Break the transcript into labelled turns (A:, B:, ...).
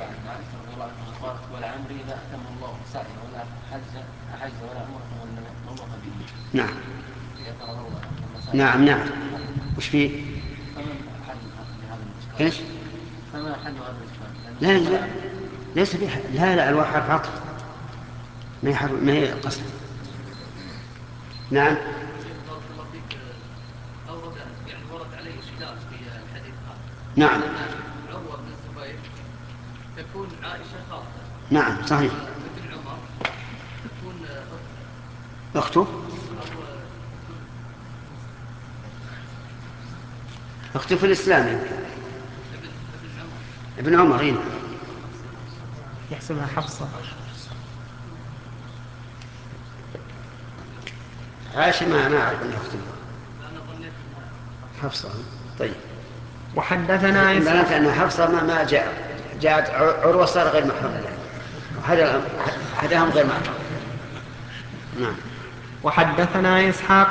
A: عن عائشة رضي الله عنها قالت: ولعمري لا أتم الله سعي ولا حج ولا عمرة ولا طوف به.
B: نعم
A: لما
B: نعم نعم. وش فيه؟
A: فما حل هذا الإشكال؟
B: ايش؟
A: فما حل هذا الإشكال؟
B: لا لا ليس فيه. لا لا الواو حرف عطف، ما هي قصد. نعم.
A: شيخ بارك الله فيك، أورد يعني ورد عليه إشكال في الحديث هذا.
B: نعم
A: أن عروة بن الزبير تكون عائشة خالته.
B: نعم صحيح.
A: وابن عمر تكون
B: أخته
A: أو
B: أخته في الإسلام يمكن.
A: ابن عمر.
B: ابن عمر إيه؟
C: يحسبها حفصة.
B: عائشة ما أعرف أن أخته
A: فأنا ظنيت أنها
B: حفصة. طيب
C: وحدثنا
B: ظننت
C: إسحاق.
B: أن حفصة ما جاءت عروة صار غير محرم له، هذا أحدهم غير محرم. نعم.
C: وحدثنا إسحاق